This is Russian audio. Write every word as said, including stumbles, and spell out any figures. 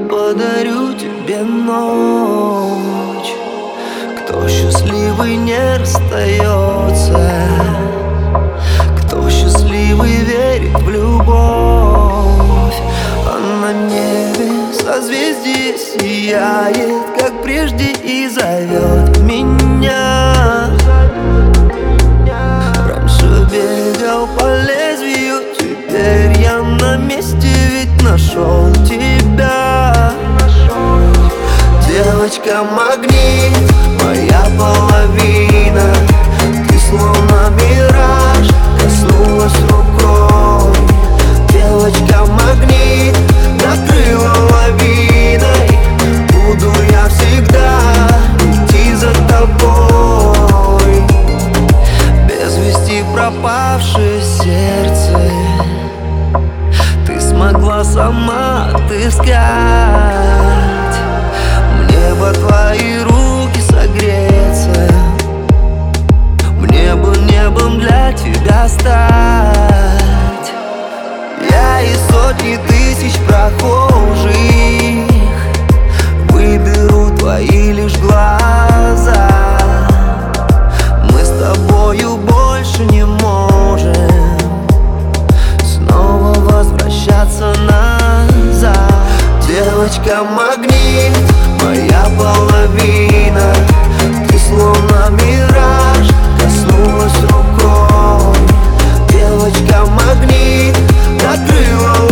подарю тебе ночь. Кто счастливый не расстается, кто счастливый верит в любовь. А на небе созвездие сияет, как прежде, и зовет меня. Раньше бегал по лезвию, теперь я на месте, ведь нашел тебя. Девочка-магнит, моя половина, ты словно мираж, коснулась рукой. Девочка-магнит, накрыла лавиной, буду я всегда идти за тобой. Без вести пропавшее сердце ты смогла сама отыскать. Мне бы твои руки согреться, мне бы небом для тебя стать. Я из сотни тысяч прохожих выберу твои лишь глаза. Мы с тобою больше не можем снова возвращаться назад. Девочка-магнит, моя половина, ты словно мираж, коснулась рукой. Девочка-магнит, накрыла